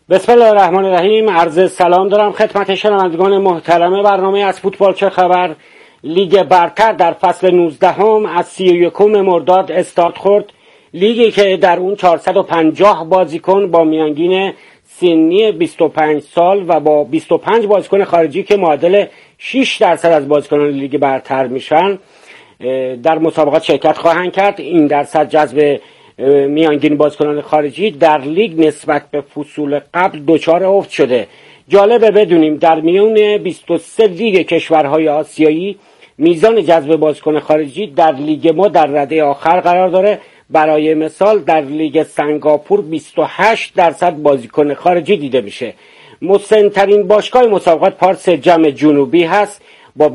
بسم الله الرحمن الرحیم. عرض سلام دارم خدمت شنوندگان محترم برنامه از فوتبال چه خبر. لیگ برتر در فصل 19 از 31 مرداد استارت خورد. لیگی که در اون 450 بازیکن با میانگین سنی 25 سال و با 25 بازیکن خارجی که معادل 6% از بازیکنان لیگ برتر میشن در مسابقات شرکت خواهند کرد. این درصد جذب میانگین بازیکنان خارجی در لیگ نسبت به فصول قبل دچار افت شده. جالبه بدونیم در میون 23 لیگ کشورهای آسیایی میزان جذب بازیکن خارجی در لیگ ما در رده آخر قرار داره. برای مثال در لیگ سنگاپور 28% بازیکن خارجی دیده میشه. مسن‌ترین باشگاه مسابقات پارس جم جنوبی هست با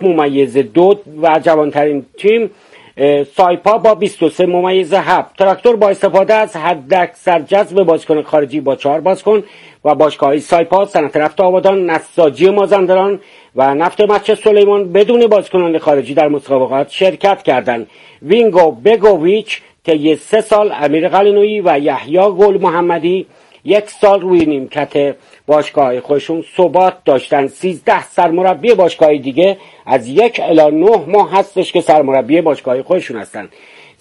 27.2 و جوانترین تیم سایپا با 23.7. تراکتور با استفاده از حداکثر جذب بازیکن خارجی با 4 بازیکن و باشگاه‌های سایپا، صنعت نفت آبادان، نساجی مازندران و نفت مسجد سلیمان بدون بازیکنان خارجی در مسابقات شرکت کردند. وینگو بگوویچ طی 3 سال، امیر قلنویی و یحیی گل محمدی 1 سال روی نیمکت باشگاه خودشون ثبات داشتن. 13 سرمربی باشگاه دیگه از 1 الی 9 ماه هستش که سرمربی باشگاه خودشون هستن.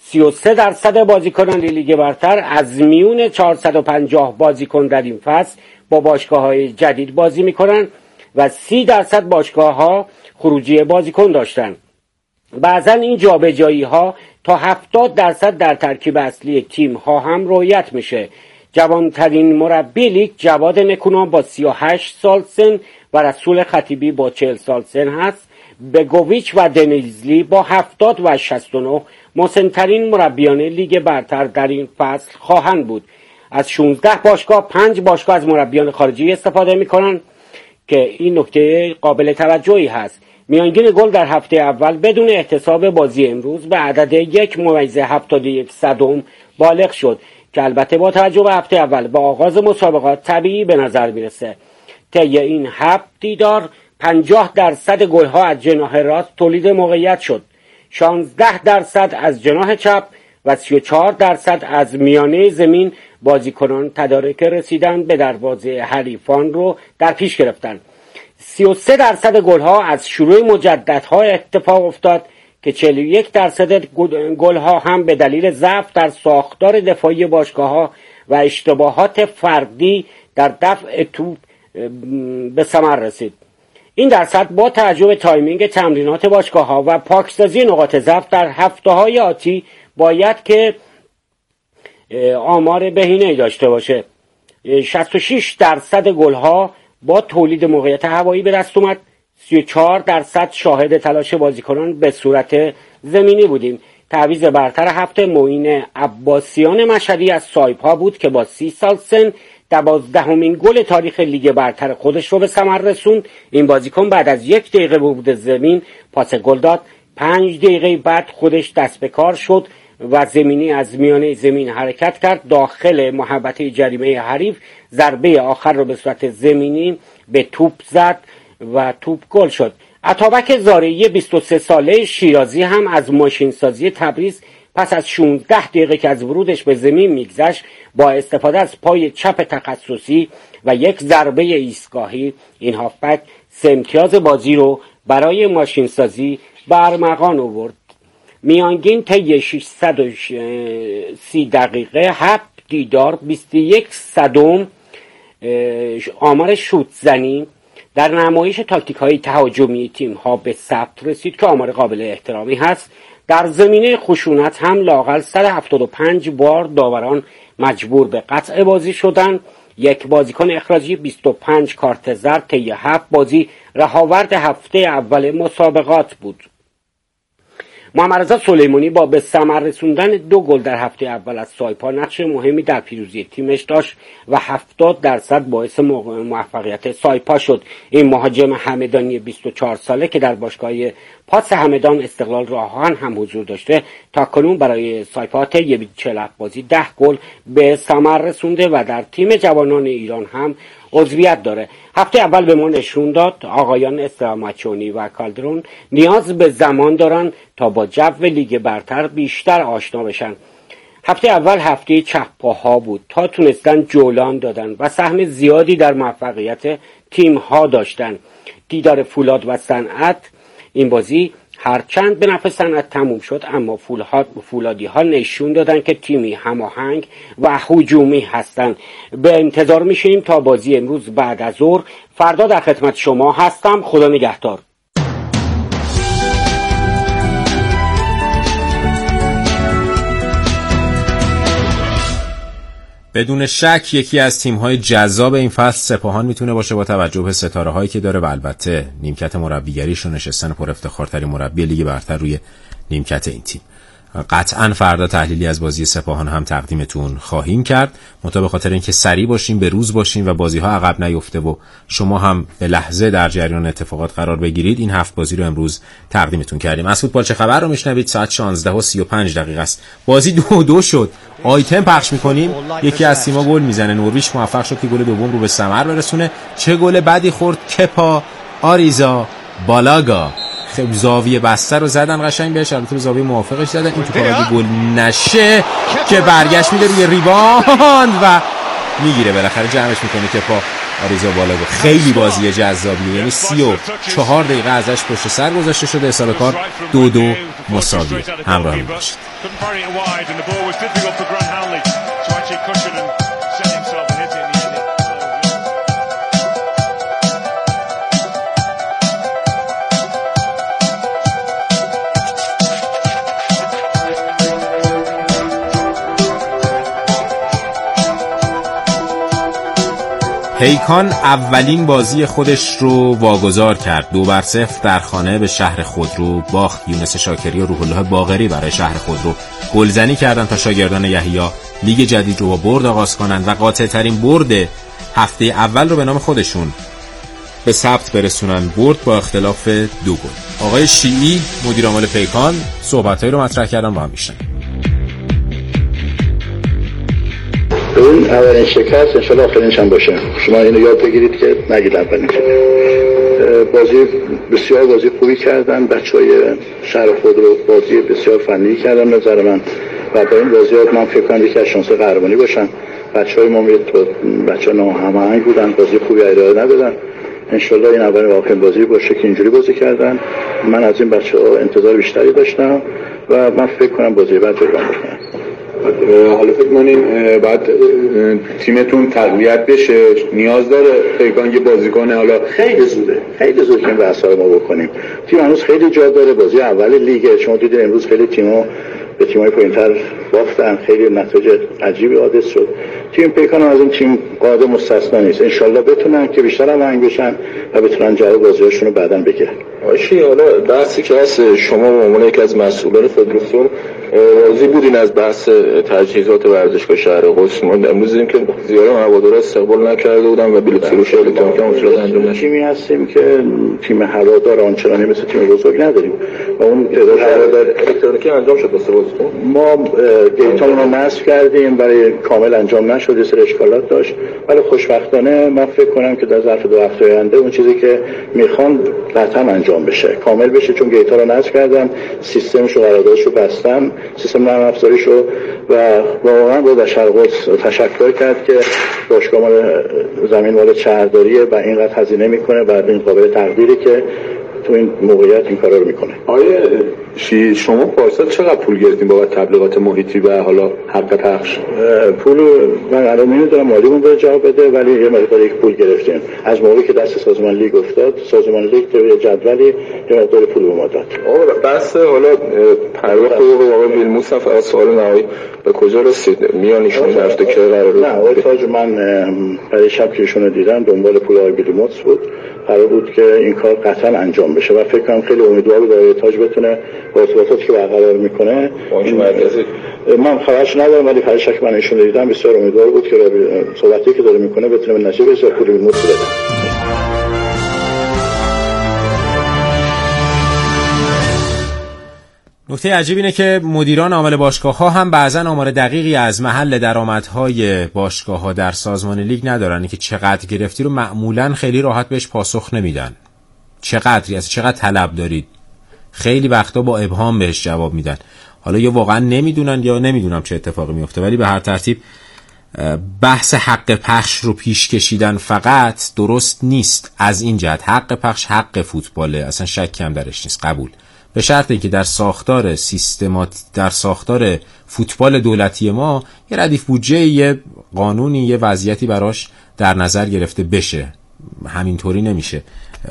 33% بازیکنان لیگ برتر از میون 450 بازیکن در این فصل با باشگاه‌های جدید بازی میکنن و 30% باشگاه‌ها خروجی بازیکن داشتن. بعضا این جابجایی‌ها تا 70% در ترکیب اصلی تیم‌ها هم رعایت میشه. جوانترین مربی لیگ جواد نکونام با 38 سال سن و رسول خطیبی با 40 سال سن هست. بگوویچ و دنیزلی با 70 و 69 مسن‌ترین مربیان لیگ برتر در این فصل خواهند بود. از 16 باشگاه 5 باشگاه از مربیان خارجی استفاده میکنن که این نکته قابل توجهی هست. میانگین گل در هفته اول بدون احتساب بازی امروز به عدد 1.71 بالغ شد که البته با توجه به هفته اول با آغاز مسابقات طبیعی به نظر میرسه. طی این 7 دیدار 50% گل‌ها از جناح راست تولید موقعیت شد، 16% از جناح چپ و 34% از میانه زمین بازیکنان تدارک رسیدن به دروازه حریفان رو در پیش گرفتن. 33% گل‌ها از شروع مجددها اتفاق افتاد که 41% گل‌ها هم به دلیل ضعف در ساختار دفاعی باشگاه‌ها و اشتباهات فردی در دفع توپ به ثمر رسید. این درصد با توجه به تایمینگ تمرینات باشگاه‌ها و پاکسازی نقاط ضعف در هفته‌های آتی باید که آمار بهینه‌ای داشته باشه. 66% گل‌ها با تولید موقعیت هوایی به دست اومد. 34% شاهد تلاش بازیکنان به صورت زمینی بودیم. تعویض برتر هفته معین عباسیان مشهدی از سایپا بود که با 30 سال سن 12مین گل تاریخ لیگ برتر خودش رو به ثمر رسوند. این بازیکن بعد از 1 دقیقه ورود زمین پاس گل داد. 5 دقیقه بعد خودش دست به کار شد و زمینی از میانه زمین حرکت کرد، داخل محوطه جریمه حریف ضربه آخر رو به صورت زمینی به توپ زد و توپ گل شد. عطابک زارعی 23 ساله شیرازی هم از ماشینسازی تبریز پس از 16 دقیقه که از ورودش به زمین میگذشت با استفاده از پای چپ تخصصی و 1 ضربه ایستگاهی این هافبک 3 امتیاز بازی رو برای ماشینسازی به ارمغان آورد. میانگین طی 630 دقیقه 7 دیدار 21 صدم آمار شوت زنی در نمایش تاکتیک‌های تهاجمی تیم‌ها به ثبت رسید که آمار قابل احترامی هست. در زمینه خشونت هم لااقل 175 بار داوران مجبور به قطع بازی شدند. 1 بازیکن اخراجی، 25 کارت زرد طی 7 بازی رهاورد هفته اول مسابقات بود. محمد رضا سلیمانی با به ثمر رسوندن 2 گل در هفته اول از سایپا نقش مهمی در پیروزی تیمش داشت و 70% باعث موفقیت سایپا شد. این مهاجم همدانی 24 ساله که در باشگاه پاس همدان استقلال راهان هم حضور داشته تاکنون برای سایپا طی 47 بازی 10 گل به ثمر رسونده و در تیم جوانان ایران هم عضویت داره. هفته اول به ما نشون داد آقایان استراماچونی و کالدرون نیاز به زمان دارن تا با جو لیگ برتر بیشتر آشنا بشن. هفته اول هفته چپ‌پاها بود تا تونستن جولان دادن و سهم زیادی در موفقیت تیم‌ها داشتن. دیدار فولاد و صنعت، این بازی هرچند به نفع صنعت تموم شد، اما فولادی‌ها نشون دادن که تیمی هماهنگ و هجومی هستن. به انتظار میشیم تا بازی امروز بعد از ظهر. فردا در خدمت شما هستم. خدا نگهدار. بدون شک یکی از تیم‌های جذاب این فصل سپاهان میتونه باشه با توجه به ستاره‌هایی که داره و البته نیمکت مربیگریش و نشستن پر افتخارترین مربی لیگ برتر روی نیمکت این تیم. قطعاً فردا تحلیلی از بازی سپاهان هم تقدیمتون خواهیم کرد، منتها به خاطر اینکه سریع باشیم، به روز باشیم و بازی‌ها عقب نیفته و شما هم به لحظه در جریان اتفاقات قرار بگیرید، این 7 بازی رو امروز تقدیمتون کردیم. از فوتبال چه خبر رو میشنوید. ساعت 16:35 است. بازی 2-2 شد. آیتم پخش میکنیم. یکی از تیم‌ها گل میزنه. نورویچ موفق شد که گل دوم رو به ثمر برسونه. چه گل بدی خورد کپا آریزا بالاگا. خیلی زاویه بسته رو زدن قشنگ بهش، البته به زاویه موافقش زدن. این تو اگه گل نشه که برگشت میده روی ریباند و میگیره، بالاخره جمعش میکنه که پا آریزا بالاگا. خیلی بازی جذابیه، یعنی 34 دقیقه ازش پشت سر گذاشته شده. حساب کار 2-2 مساوی. همراه باشید. پیکان اولین بازی خودش رو واگذار کرد. 2-0 در خانه به شهر خودرو باخت. یونس شاکری و روح الله باقری برای شهر خودرو گلزنی کردن تا شاگردان یحیی لیگ جدید رو با برد آغاز کنند و قاطع ترین برد هفته اول رو به نام خودشون به ثبت برسونن. برد با اختلاف 2 گل. آقای شیعی مدیر عامل پیکان صحبتایی رو مطرح کردن، با هم میشنویم. اون اولین شکست انشالله آخرینش هم باشه. شما اینو یاد بگیرید که نگید اولین بازی بسیار بازی خوبی کردن بچهای شهر خود رو، بازی بسیار فنی کردن نظر من و با این بازی من فکر کنم که از شانس قهرمانی باشن. بچهای ما بچه‌ها ناهماهنگ بودن، بازی خوبی ارائه ندادن. انشالله این اولین و آخرین بازی باشه که اینجوری بازی کردن. من از این بچه‌ها انتظار بیشتری داشتم و من فکر کنم بازی بعد جبران بکنن. حالا فکر کنیم بعد تیمتون تقویت بشه، نیاز داره پیکان یه بازیکن. حالا خیلی زوده که این بحثا رو ما بکنیم. تیم هنوز خیلی جا داره. بازی اول لیگ شما دیدید امروز خیلی تیم‌ها به تیم‌های پایین‌تر باختن، خیلی نتایج عجیبی حادث شد. تیم پیکان از این تیم قاعده مستثنا نیست. ان شاءالله بتونن که بیشتر هماهنگ بشن و بتونن جلو بازی‌هاشون رو بعداً بگیرن. آشی حالا بحثی که هست، شما به عنوان یکی از مسئولان فدراسیون راضی بودین از بحث تجهیزات ورزشگاه شهر قدس؟ ما امروز دیدیم که زیاد هوادارا استقبال نکرده بودن و بلیط فروشی الکترونیکی هم صورت انجام نشد. تیمی هستیم که تیم هوادار آنچنانی مثل تیم بزرگ نداریم و اون تعداد هوادار الکترونیکی انجام شد واسه بازیکن. ما دیتامون رو نصب کردیم برای کامل انجام نشد، یه سری اشکالات داشت، ولی خوشبختانه من فکر کنم که در ظرف 2 هفته آینده اون چیزی که میخوان قطعا انجام بشه، کامل بشه، چون گیتا رو نصب کردن، سیستمش و قراردادش رو بستن، سیستم نرم افزاریش رو، و واقعا با شهر قدس تشکر کرد که باشگاه مال زمین مال شهرداریه و اینقدر هزینه میکنه و این قابل تقدیری که تو این موقعیت این کارا رو میکنه. آیا شما پارسال چقدر پول گرفتین بابت تبلیغات محیطی و حالا حق پخش؟ پول من الان نمیدونم، مالیمون باید جواب بده، ولی یه مقدار پول گرفتیم از موقعی که دست سازمان لیگ افتاد. سازمان لیگ تو جدولی یه مقدار پول به ما داد. بس حالا پرداخت حقوق آقای ویلموس هم فقط سوال نهایی به کجا رسید؟ میان ایشون هفته که قرار بود؟ نه آقای تاج، من برای شب که ایشون رو دیدم دنبال پول آقای ویلموس بود، قرار بود که این کار قطعا انجام بشه و فکر کنم خیلی امیدوار بود آقای تاج بتونه با ارتباطاتی که برقرار میکنه. من خبرش ندارم ولی فرض شک من ایشون دیدم بسیار امیدوار بود که صحبتی که داره میکنه بتونه به نتیجه برسه، پول ویلموس بده. نکته عجیب اینه که مدیران عامل باشگاه‌ها هم بعضن آمار دقیقی از محل درآمدهای باشگاه‌ها در سازمان لیگ ندارن که چقدر گرفتی رو معمولاً خیلی راحت بهش پاسخ نمیدن. چقدر طلب دارید؟ خیلی وقتا با ابهام بهش جواب میدن. حالا یا واقعا نمیدونن یا نمیدونم چه اتفاقی میفته، ولی به هر ترتیب بحث حق پخش رو پیش کشیدن فقط درست نیست. از این جهت حق پخش حق فوتباله، اصلا شکی هم درش نیست، قبول، به شرط اینکه در ساختار در ساختار فوتبال دولتی ما یه ردیف بودجه، یه قانونی، یه وضعیتی براش در نظر گرفته بشه. همینطوری نمیشه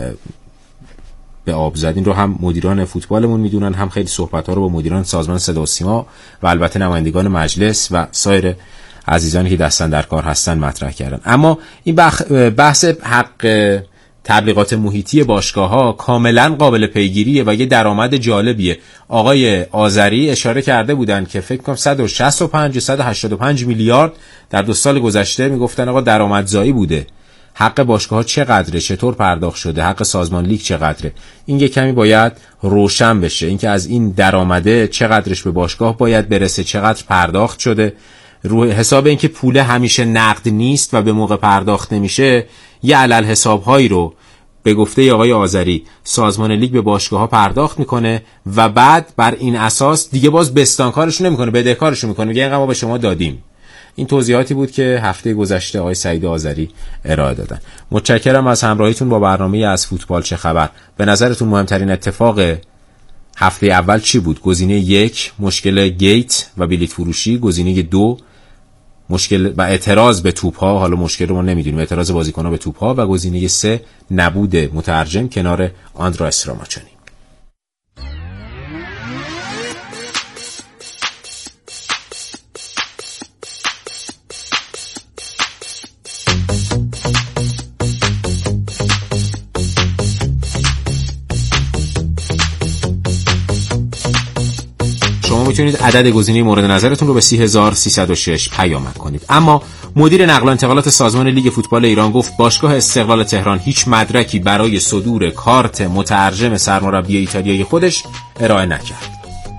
به آب زد. این رو هم مدیران فوتبالمون میدونن، هم خیلی صحبت‌ها رو با مدیران سازمان صدا و سیما و البته نمایندگان مجلس و سایر عزیزانی که دستن در کار هستن مطرح کردن. اما این بحث حق تبلیغات محیطی باشگاه‌ها کاملا قابل پیگیریه و یه درآمد جالبیه. آقای آذری اشاره کرده بودن که فکر کنم 165 185 میلیارد در 2 سال گذشته میگفتن آقا درآمدزایی بوده. حق باشگاه‌ها چقدره، چطور پرداخت شده، حق سازمان لیگ چقدره، این یه کمی باید روشن بشه. اینکه از این درآمده چقدرش به باشگاه باید برسه، چقدر پرداخت شده، روی حساب اینکه پول همیشه نقد نیست و به موقع پرداخت نمیشه، یه علل حساب‌هایی رو به گفته آقای آذری سازمان لیگ به باشگاه‌ها پرداخت میکنه و بعد بر این اساس دیگه باز بستانکارشون نمیکنه، بدهکارشون میکنه، میگه اینقدر ما به شما دادیم. این توضیحاتی بود که هفته گذشته آقای سعید آذری ارائه دادن. متشکرم از همراهیتون با برنامه از فوتبال چه خبر. به نظرتون مهمترین اتفاق هفته اول چی بود؟ گزینه 1 مشکل گیت و بلیط فروشی، گزینه 2 مشکل و اعتراض به توپ‌ها، حالا مشکل رو ما نمیدونیم، اعتراض بازیکن‌ها به توپ‌ها، و گزینه 3 نبود مترجم کنار آندرا استراماچونی. میتونید عدد گزینه مورد نظرتون رو به 30306 پیام کنید. اما مدیر نقل و انتقالات سازمان لیگ فوتبال ایران گفت باشگاه استقلال تهران هیچ مدرکی برای صدور کارت مترجم سرمربی ایتالیایی خودش ارائه نکرد.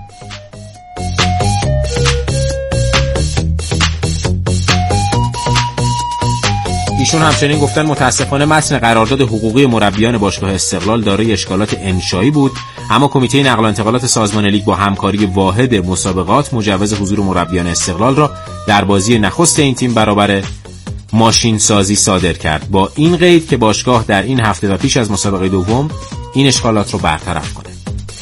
ایشون همچنین گفتن متاسفانه متن قرارداد حقوقی مربیان باشگاه استقلال دارای اشکالات انشایی بود، اما کمیته نقل و انتقالات سازمان لیگ با همکاری واحد مسابقات مجوز حضور مربیان استقلال را در بازی نخست این تیم برابر ماشین سازی صادر کرد، با این قید که باشگاه در این هفته و پیش از مسابقه دوم این اشکالات رو برطرف کنه.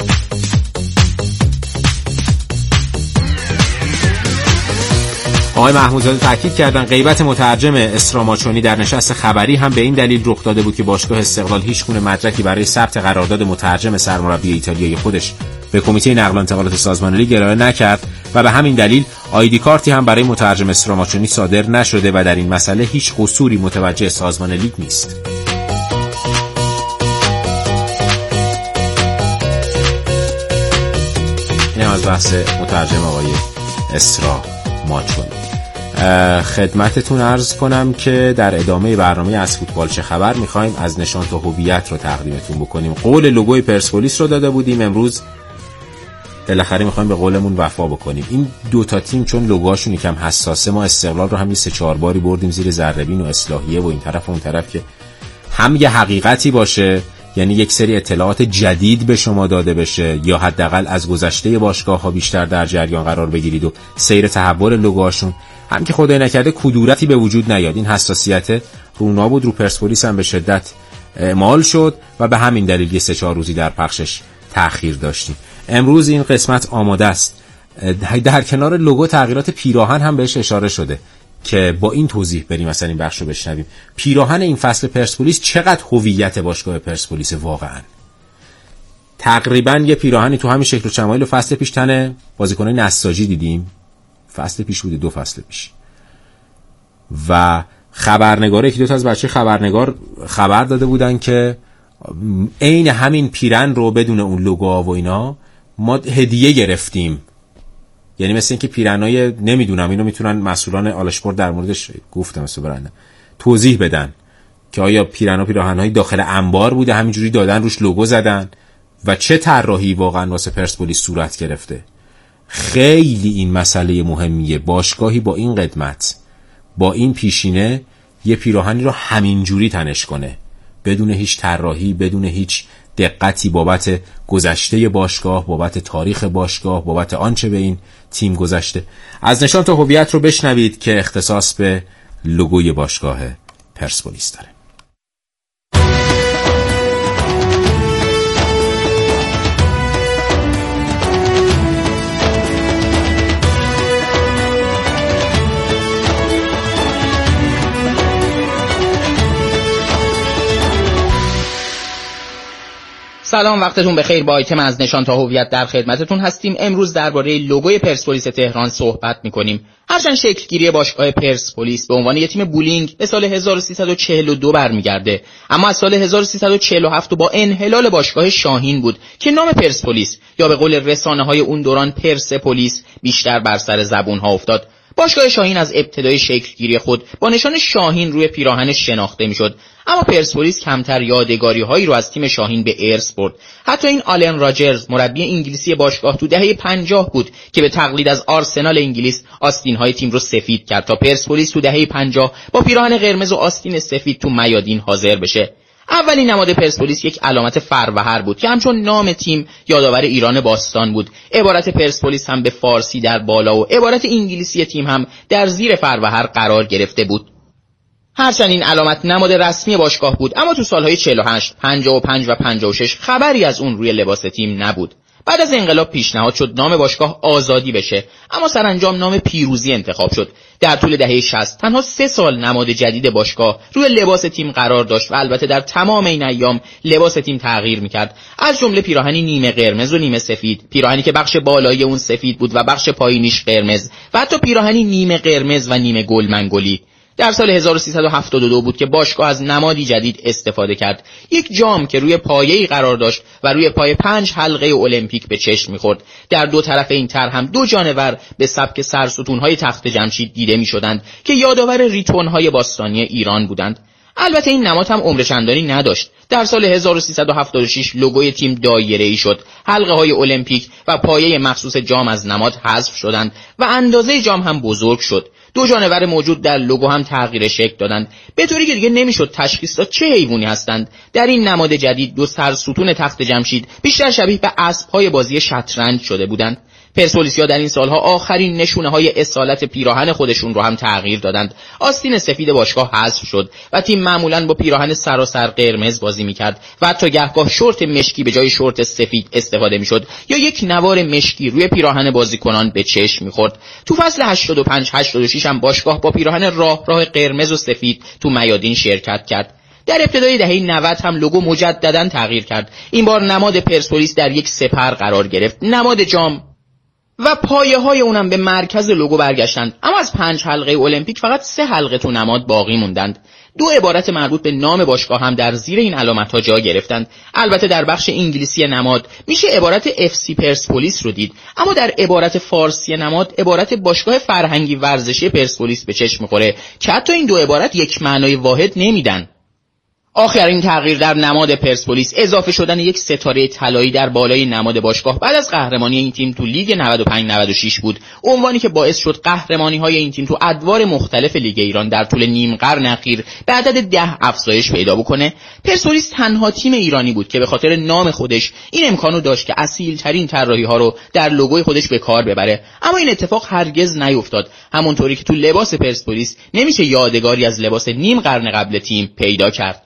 آقای محمودزاده تاکید کردن غیبت مترجم استراماچونی در نشست خبری هم به این دلیل رخ داده بود که باشگاه استقلال هیچ گونه مدرکی برای ثبت قرارداد مترجم سرمربی ایتالیایی خودش به کمیته نقل و انتقالات سازمان لیگ ارائه نکرد و به همین دلیل آیدی کارتی هم برای مترجم استراماچونی صادر نشده و در این مسئله هیچ قصوری متوجه سازمان لیگ نیست. این از بحث مترجم آقای استراماچونی. خدمتتون عرض کنم که در ادامه برنامه از فوتبال چه خبر میخوایم از نشان تا هویت رو تقدیمتون بکنیم. قول لوگوی پرسپولیس رو داده بودیم، امروز بالاخره میخوایم به قولمون وفا بکنیم. این دو تا تیم چون لوگوهاشون یکم حساسه، ما استقلال رو هم 3-4 باری بردیم زیر ذره‌بین و اصلاحیه و این طرف و اون طرف که هم یه حقیقتی باشه، یعنی یک سری اطلاعات جدید به شما داده بشه یا حداقل از گذشته باشگاه‌ها بیشتر در جریان قرار بگیرید و سیر تحول لوگوهاشون، هم که خدای نکرده کدورتی به وجود نیاد. این حساسیت رونا بود، رو پرسپولیس هم به شدت اعمال شد و به همین دلیل یه 3-4 روزی در پخشش تأخیر داشتیم. امروز این قسمت آماده است. در کنار لوگو تغییرات پیراهن هم بهش اشاره شده که با این توضیح بریم مثلا این بخش رو بشنویم. پیراهن این فصل پرسپولیس چقدر هویت باشگاه پرسپولیس واقعا. تقریبا یه پیراهنی تو همین شکل و شمایل فصل پیش تن بازیکنای نساجی دیدیم، فصل پیش بوده، 2 فصل پیش، و خبرنگاره که 2 تا از بچه خبرنگار خبر داده بودن که عین همین پیرن رو بدون اون لوگوها و اینا ما هدیه گرفتیم. یعنی مثل این که پیرنای نمیدونم، اینو میتونن مسئولان آلشپورت در موردش گفتم مثلا برنده توضیح بدن که آیا پیراهنهای داخل انبار بوده همینجوری دادن روش لوگو زدن و چه طراحی واقعا واسه پرسپولیس صورت گرفته. خیلی این مسئله مهمیه. باشگاهی با این قدمت، با این پیشینه، یه پیراهنی رو همینجوری تنش کنه بدون هیچ طراحی، بدون هیچ دقتی بابت گذشته باشگاه، بابت تاریخ باشگاه، بابت آنچه به این تیم گذشته. از نشان تا هویت رو بشنوید که اختصاص به لوگوی باشگاه پرسپولیس داره. سلام، وقتتون بخیر. با آیتم از نشان تا هویت در خدمتتون هستیم. امروز درباره لوگوی پرسپولیس تهران صحبت می‌کنیم. هرچند شکلگیری باشگاه پرسپولیس به عنوان یک تیم بولینگ به سال 1342 برمیگرده، اما از سال 1347 با انحلال باشگاه شاهین بود که نام پرسپولیس یا به قول رسانه‌های اون دوران پرسپولیس بیشتر بر سر زبون‌ها افتاد. باشگاه شاهین از ابتدای شکلگیری خود با نشان شاهین روی پیراهنش شناخته میشد، اما پرسپولیس کمتر یادگاری‌هایی رو از تیم شاهین به ارث برد. حتی این آلن راجرز، مربی انگلیسی باشگاه، تو دهه 50 بود که به تقلید از آرسنال انگلیس آستین‌های تیم رو سفید کرد تا پرسپولیس تو دهه 50 با پیراهن قرمز و آستین سفید تو میادین حاضر بشه. اولین نماد پرسپولیس یک علامت فروهر بود که همچون نام تیم یادآور ایران باستان بود. عبارت پرسپولیس هم به فارسی در بالا و عبارت انگلیسی تیم هم در زیر فروهر قرار گرفته بود. هرچند این علامت نماد رسمی باشگاه بود، اما تو سالهای 48، 55 و 56 خبری از اون روی لباس تیم نبود. بعد از انقلاب پیشنهاد شد نام باشگاه آزادی بشه، اما سرانجام نام پیروزی انتخاب شد. در طول دهه 60 تنها 3 سال نماد جدید باشگاه روی لباس تیم قرار داشت و البته در تمام این ایام لباس تیم تغییر میکرد، از جمله پیراهنی نیمه قرمز و نیمه سفید، پیراهنی که بخش بالایی اون سفید بود و بخش پایینیش قرمز، و حتی پیراهنی نیمه قرمز و نیمه گلمنگلی. در سال 1372 بود که باشگاه از نمادی جدید استفاده کرد، یک جام که روی پایه‌ای قرار داشت و روی پای 5 حلقه المپیک به چشم می‌خورد. در دو طرف این طرح هم 2 جانور به سبک سرستون‌های تخت جمشید دیده می‌شدند که یادآور ریتون‌های باستانی ایران بودند. البته این نماد هم عمر چندانی نداشت. در سال 1376 لوگوی تیم دایره‌ای شد، حلقه‌های المپیک و پایه مخصوص جام از نماد حذف شدند و اندازه جام هم بزرگ شد. 2 جانور موجود در لوگو هم تغییر شکل دادند، به طوری که دیگه نمیشد تشخیص داد چه حیوانی هستند. در این نماد جدید 2 سرستون تخت جمشید بیشتر شبیه به اسب‌های بازی شطرنج شده بودند. پرسپولیسیا در این سالها آخرین نشونه‌های اصالت پیراهن خودشون رو هم تغییر دادند. آستین سفید باشگاه حذف شد و تیم معمولاً با پیراهن سراسر قرمز بازی می‌کرد و حتی گهگاه شورت مشکی به جای شورت سفید استفاده می‌شد یا یک نوار مشکی روی پیراهن بازیکنان به چشم می‌خورد. تو فصل 85-86 هم باشگاه با پیراهن راه قرمز و سفید تو میادین شرکت کرد. در ابتدای دهه 90 هم لوگو مجدداً تغییر کرد. این بار نماد پرسپولیس در یک سپر قرار گرفت. نماد جام و پایه‌های اونم به مرکز لوگو برگشتند، اما از 5 حلقه المپیک فقط 3 حلقه تو نماد باقی موندند. 2 عبارت مربوط به نام باشگاه هم در زیر این علامت‌ها جا گرفتند. البته در بخش انگلیسی نماد میشه عبارت FC پرسپولیس رو دید، اما در عبارت فارسی نماد عبارت باشگاه فرهنگی ورزشی پرسپولیس به چشم می‌خوره که حتی این 2 عبارت یک معنای واحد نمیدن. آخرین تغییر در نماد پرسپولیس اضافه شدن یک ستاره طلایی در بالای نماد باشگاه بعد از قهرمانی این تیم تو لیگ 95-96 بود، عنوانی که باعث شد قهرمانی‌های این تیم تو ادوار مختلف لیگ ایران در طول نیم قرن اخیر به عدد 10 افزایش پیدا بکنه. پرسپولیس تنها تیم ایرانی بود که به خاطر نام خودش این امکانو داشت که اصیل‌ترین طراحی‌ها رو در لوگوی خودش به کار ببره، اما این اتفاق هرگز نیفتاد. همونطوری که تو لباس پرسپولیس نمیشه یادگاری از لباس نیم قرن قبل تیم پیدا کرد.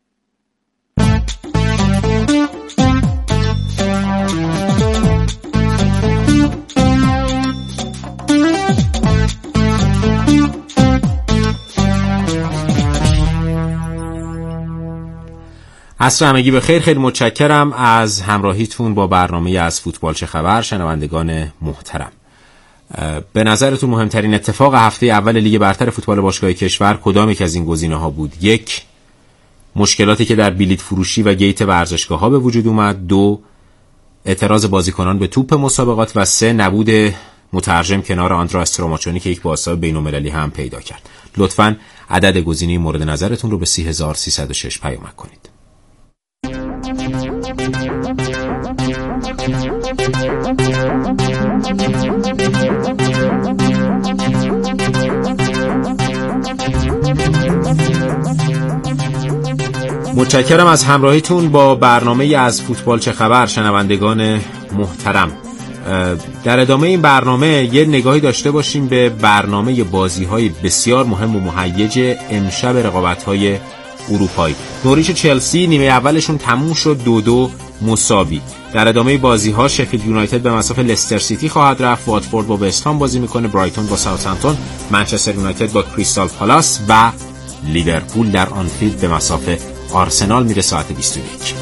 عصر همگی بخیر. خیلی متشکرم از همراهیتون با برنامه از فوتبال چه خبر. شنوندگان محترم، به نظرتون مهمترین اتفاق هفته اول لیگ برتر فوتبال باشگاه کشور کدام یک از این گزینه‌ها بود؟ 1. مشکلاتی که در بلیط فروشی و گیت ورزشگاه‌ها به وجود اومد. 2. اعتراض بازیکنان به توپ مسابقات. و 3. نبود مترجم کنار آندرا استراماچونی که یک بازتاب بین‌المللی هم پیدا کرد. لطفاً عدد گزینه مورد نظرتون رو به 30306 پیام کنید. متشکرم از همراهیتون با برنامه از فوتبال چه خبر. شنوندگان محترم، در ادامه این برنامه یه نگاهی داشته باشیم به برنامه بازی‌های بسیار مهم و مهیج امشب رقابت‌های اروپایی. نوریچ چلسی نیمه اولشون تموم شد 2-2 مساوی. در ادامه بازی‌ها شفیلد یونایتد به مصاف لستر سیتی خواهد رفت، واتفورد با وست هام بازی میکنه، برایتون با ساوثهمپتون، منچستر یونایتد با کریستال پالاس و لیورپول در آنفیلد به مصاف آرسنال میره ساعت 21.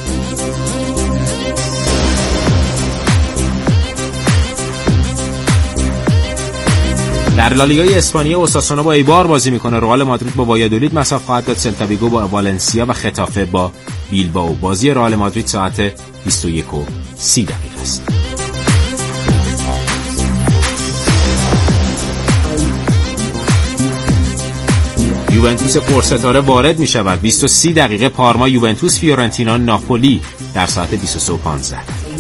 در لالیگای اسپانیا اوساسونا با ایبار بازی میکنه، رئال مادرید با وایادولید مصاف خواهد داد، سلتا ویگو با والنسیا و خطافه با بیلبائو. بازی رئال مادرید ساعت 21:30 است. یوونتوس پرستاره وارد میشود 20:30 پارما یوونتوس، فیورنتینا ناپولی در ساعت 23:15.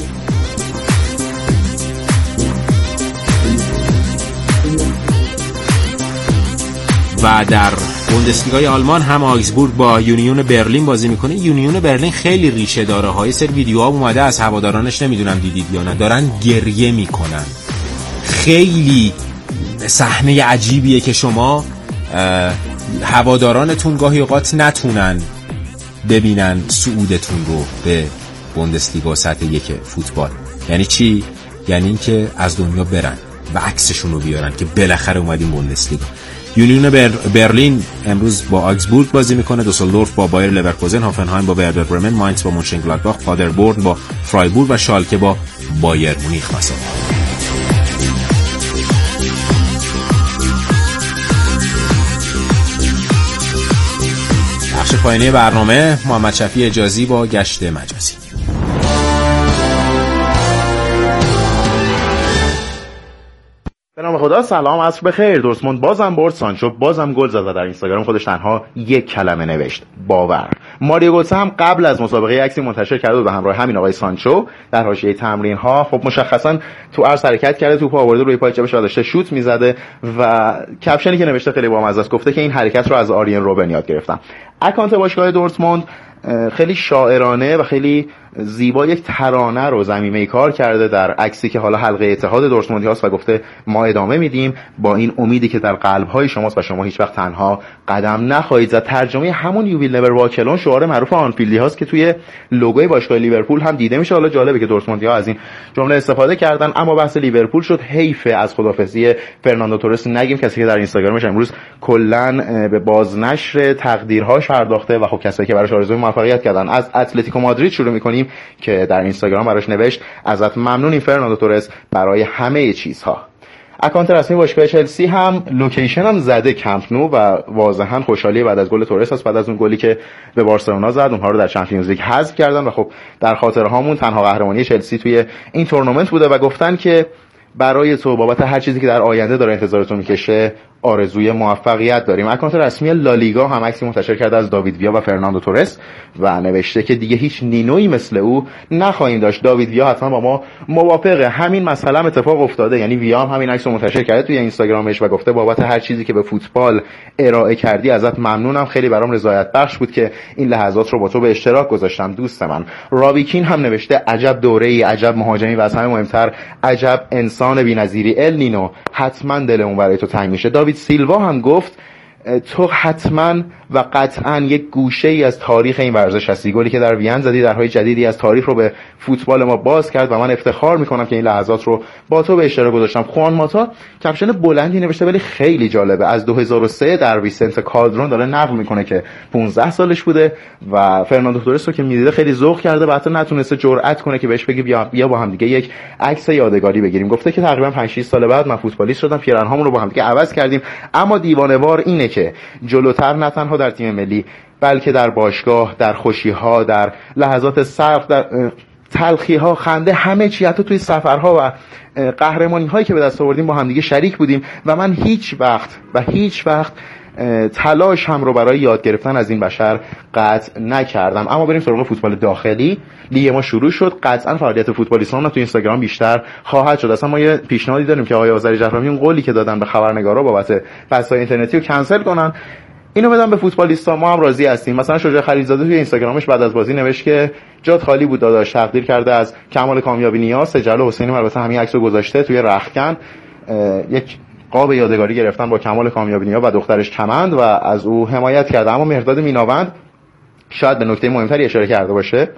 و در بوندسلیگای آلمان هم آگزبورگ با یونیون برلین بازی میکنه. یونیون برلین خیلی ریشه داره های سر ویدیوها اومده از هوادارانش، نمیدونم دیدید یا نه، دارن گریه میکنن. خیلی صحنه عجیبیه که شما هوادارانتون گاهی اوقات نتونن ببینن صعودتون رو به بوندسلیگا سطح 1 فوتبال. یعنی چی؟ یعنی این که از دنیا برن و عکسشون رو بیارن که بالاخره اومدیم بوندسلیگا. یونیون برلین امروز با آگزبورگ بازی میکنه، دوسلدورف با بایر لورکوزن، هافنهایم با وردر برمن، ماینز با مونشنگلادباخ، پادربورن با فرایبورگ و شالکه با بایر مونیخ مثلا. بخش پایانی برنامه محمد شفیع اجازی با گشت مجازی. به نام خدا، سلام، عصر بخیر. دورتموند بازم برد، سانچو بازم گل زد و در اینستاگرام خودش تنها یک کلمه نوشت: باور. ماریو گوتسه هم قبل از مسابقه عکسی منتشر کرده به همراه همین آقای سانچو در حاشیه تمرین‌ها. خب مشخصا تو عرض حرکت کرده، توپ آورده روی پای چپش و داشته شوت می‌زده و کپشنی که نوشته خیلی بامزه است، گفته که این حرکت رو از آریان روبن یاد گرفتم. اکانت باشگاه دورتموند خیلی شاعرانه و خیلی زیبا یک ترانه رو ضمیمه کار کرده در عکسی که حالا حلقه اتحاد دورتموندی هاست و گفته ما ادامه میدیم با این امیدی که در قلب‌های شماست و شما هیچ وقت تنها قدم نخواهید زد. ترجمه همون یو ویل نور واک الون شعار معروف آنفیلدی هاست که توی لوگوی باشگاه لیورپول هم دیده میشه. حالا جالبه که دورتموندی ها از این جمله استفاده کردن. اما بحث لیورپول شد، حیف از خدافظی فرناندو تورس نگیم، کسی که در اینستاگرامش امروز کلا به بازنشر تقدیرهاش پرداخته و خب کسایی که براش آرزوی موفقیت کردن. از اتلتیکو مادرید شروع می‌کنیم که در اینستاگرام براش نوشت ازت ممنونیم فرناندو تورس برای همه چیزها. اکانت رسمی باشگاه چلسی هم لوکیشن هم زده کمپ نو و واضحا خوشحالی بعد از گل تورس است، بعد از اون گلی که به بارسلونا زد، اونها رو در چمپیونز لیگ حذف کردن و خب در خاطره هامون تنها قهرمانی چلسی توی این تورنمنت بوده و گفتن که برای تو بابت هر چیزی که در آینده داره انتظارتون میکشه آرزوی موفقیت داریم. اکانت رسمی لالیگا هم عکسی منتشر کرده از داوید ویا و فرناندو تورس و نوشته که دیگه هیچ نینویی مثل او نخواهیم داشت. داوید ویا حتما با ما موافقه، همین مسئله اتفاق افتاده. یعنی ویا هم همین عکس رو منتشر کرده توی اینستاگرامش و گفته بابت هر چیزی که به فوتبال ارائه کردی ازت ممنونم، خیلی برام رضایت بخش بود که این لحظات رو با تو به اشتراک گذاشتم دوست من. راویکین هم نوشته عجب دوره‌ای، عجب مهاجمی و از همه مهمتر عجب انسان بی‌نظیری. ال نینو حتما دلمون برای تو تنگ میشه. داوید سیلوا هم گفت تو حتما و قطعا یک گوشه ای از تاریخ این ورزش هستی. گلی که در وین زدی درهای جدیدی از تاریخ رو به فوتبال ما باز کرد و من افتخار میکنم که این لحظات رو با تو به اشتراک گذاشتم. خوان ماتا کپشن بلندی نوشته ولی خیلی جالبه. از 2003 در ویسنت کالدرون داره نقل میکنه که 15 سالش بوده و فرناندو تورس رو که میدیده خیلی ذوق کرده و حتی نتونسته جرئت کنه که بهش بگه بیا با هم دیگه یک عکس یادگاری بگیریم. گفته که تقریبا 5-6 سال بعد من فوتبالیست شدم، پیرنهامون رو با هم دیگه عوض کردیم، اما دیوانه‌وار اینه که جلوتر نه تنها در تیم ملی بلکه در باشگاه، در خوشی‌ها، در لحظات صرف، در تلخی‌ها، خنده، همه چی، حتی توی سفرها و قهرمانی‌هایی که به دست آوردیم با هم دیگه شریک بودیم و من هیچ وقت تلاش هم رو برای یاد گرفتن از این بشر قطع نکردم. اما بریم سراغ فوتبال داخلی. لیگ ما شروع شد، قطعا فعالیت فوتبالیستان تو اینستاگرام بیشتر خواهد شد. اصلا ما یه پیشنهادی داریم که آقای آذری جهرمی اون قولی که دادن به خبرنگارا بابت بحث‌های اینترنتی رو کنسل کنن. اینو بدم به فوتبالیستا، ما هم راضی هستیم. مثلا شجاع خلیلزاده توی اینستاگرامش بعد از بازی نوشت که جات خالی بود داداش، تقدیر کرده از کمال کامیابی نیاز. سجل حسینی البته همین عکسو گذاشته توی رختکن، یک قاب یادگاری گرفتن با کمال کامیابی نیاز و دخترش کمند و از او حمایت کرده. اما مهرداد میناوند شاید به نکته مهمتری اشاره کرده باشه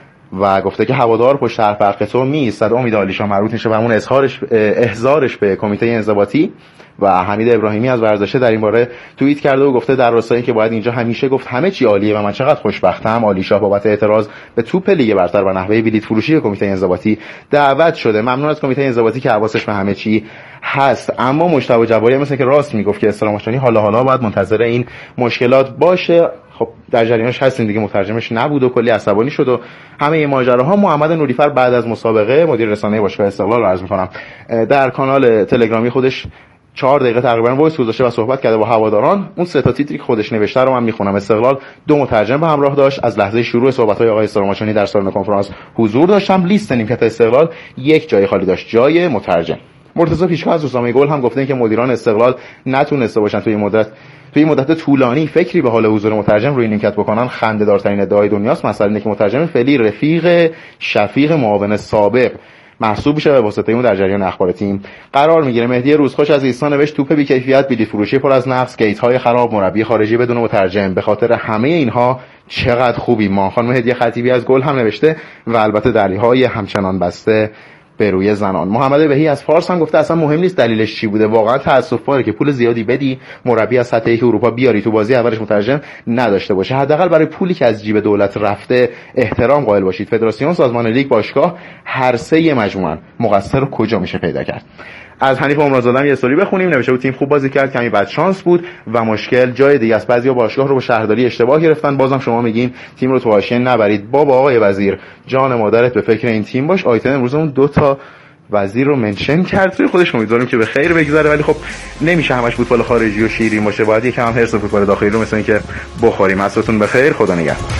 و گفته که هوادار پشت حرف برق تو میایستد، امید علیشا مربوط میشه و اون احضارش به کمیته انضباطی. و حمید ابراهیمی از ورزشه در این باره توییت کرده و گفته در راستای که باید اینجا همیشه گفت همه چی عالیه و من چقدر خوشبختم، علیشا بابت اعتراض به توپ لیگ برتر و نحوه بلیط فروشی کمیته انضباطی دعوت شده. ممنون از کمیته انضباطی که حواسش به همه چی هست. اما مجتبی جباری مثلا که راست میگفت که اسلام آشانی حالا باید منتظر این مشکلات باشه. خب در جریانش هستیم دیگه، مترجمش نبود و کلی عصبانی شد و همه این ماجراها. محمد نوریفر بعد از مسابقه، مدیر رسانه باشگاه استقلال رو عرض می‌کنم، در کانال تلگرامی خودش 4 دقیقه تقریبا وایس گذاشته و صحبت کرده با هواداران. اون 3 تا تیتری که خودش نوشته رو من میخونم. استقلال 2 مترجم به همراه داشت. از لحظه شروع صحبت‌های آقای استراماچانی در سالن کنفرانس حضور داشتم. لیست نیمکت استقلال 1 جای خالی داشت، جای مترجم. مرتضی پیشکا از روزنامه گل هم گفته که مدیران استقلال نتونسته باشن توی مدت طولانی فکری به حال حضور مترجم روی نیمکت بکنن. خنده‌دارترین ادعای دنیاست. مثلا اینه که مترجم فعلی رفیق شفیق معاون سابق محسوب میشه و واسطه اون در جریان اخبار تیم قرار میگیره. مهدی روزخوش از ایسنا نوشت توپ بی‌کیفیت، بلیط فروشی پر از نقص، گیت‌های خراب، مربی خارجی بدون مترجم. به خاطر همه اینها چقدر خوبی ما. خانم هدیه خطیبی از گل هم نوشته و البته دریهای همچنان بسته به روی زنان. محمد بهی از فارس هم گفته اصلا مهم نیست دلیلش چی بوده، واقعا تأسف‌باره که پول زیادی بدی مربی از سطح 1 اروپا بیاری تو بازی اولش مترجم نداشته باشه. حداقل برای پولی که از جیب دولت رفته احترام قائل باشید. فدراسیون، سازمان لیگ، باشگاه، هر سه مجموعاً مقصر رو کجا میشه پیدا کرد. از حنیف عمرانزاده یه استوری بخونیم، نوشته بود تیم خوب بازی کرد، کمی بد شانس بود و مشکل جای دیگه است. بعضیا باشگاه رو با شهرداری اشتباه گرفتن، بازم شما میگین تیم رو تو حاشیه نبرید. بابا آقای وزیر جان مادرت به فکر این تیم باش. آیتن امروزمون 2 تا وزیر رو منشن کرد توی خودش، امیدواریم که به خیر بگذره، ولی خب نمیشه همش فوتبال خارجی و شیرین باشه، باید یکم هم حرص فوتبال داخلی رو مثل این که بخوریم. عصرتون بخیر، خدا نگهدار.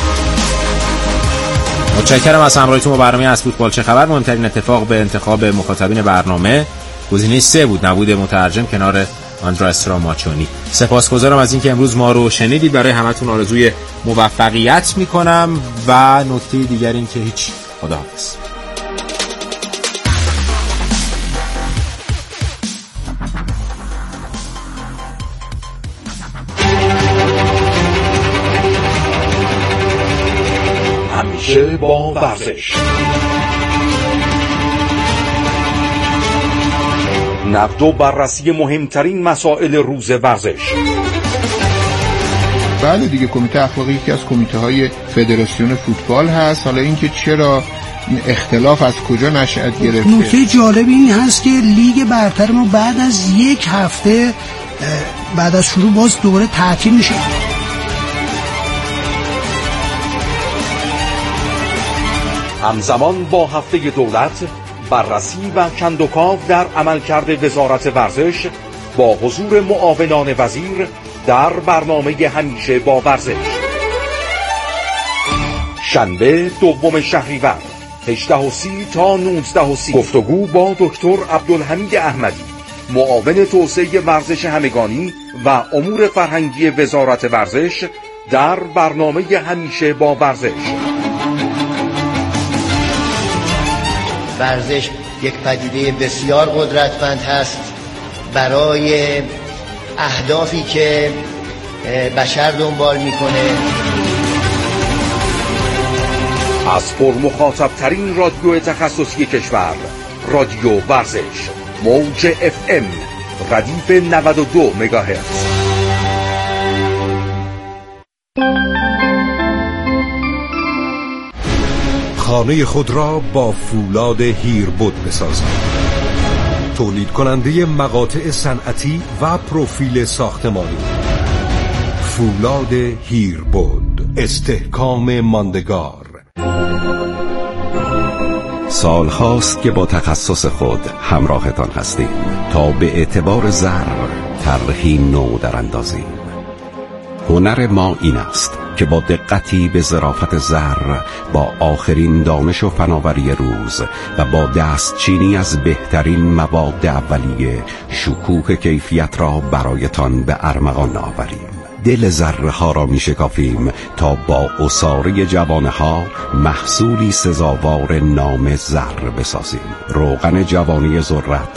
متشکرم از همراهیتون با برنامه از فوتبال چه خبر. مهمترین اتفاق به انتخاب مخاطبین برنامه گزینه 3 بود، نبود مترجم کنار آندرا استراماچونی. سپاسگزارم از اینکه امروز ما رو شنیدید. برای همتون آرزوی موفقیت میکنم و نکته دیگر این که هیچ. خداحافظ. همیشه با ورزش، نقد و بررسی مهمترین مسائل روز ورزش. بله دیگه، کمیته اخلاقی یکی از کمیته های فدراسیون فوتبال هست. حالا اینکه چرا اختلاف از کجا نشأت گرفته، نکته جالب این هست که لیگ برتر ما بعد از 1 هفته بعد از شروع باز دوباره تعطیل میشه. همزمان با هفته دولت، بررسی و کندوکاو در عملکرد وزارت ورزش با حضور معاونان وزیر در برنامه همیشه با ورزش. شنبه 2 شهریور 18:30 تا 19:30 گفتگو با دکتر عبدالحمید احمدی، معاون توسعه ورزش همگانی و امور فرهنگی وزارت ورزش در برنامه همیشه با ورزش. ورزش یک پدیده بسیار قدرتمند هست برای اهدافی که بشر دنبال میکنه. از پرمخاطب ترین رادیو تخصصی کشور، رادیو ورزش، موج FM ردیف 92 مگاهرتز. خانه خود را با فولاد هیربود بسازید. تولید کننده مقاطع صنعتی و پروفیل ساختمانی. فولاد هیربود، استحکام ماندگار. سال هاست که با تخصص خود همراهتان هستیم تا به اعتبار ضرب طرحی نو در اندازیم. هنر ما این است که با دقتی به ظرافت زر، با آخرین دانش و فناوری روز و با دستچینی از بهترین مواد اولیه، شکوه کیفیت را برایتان به ارمغان آوریم. دل ذره ها را می شکافیم تا با عصاره جوانه ها محصولی سزاوار نام ذره بسازیم. روغن جوانی ذرت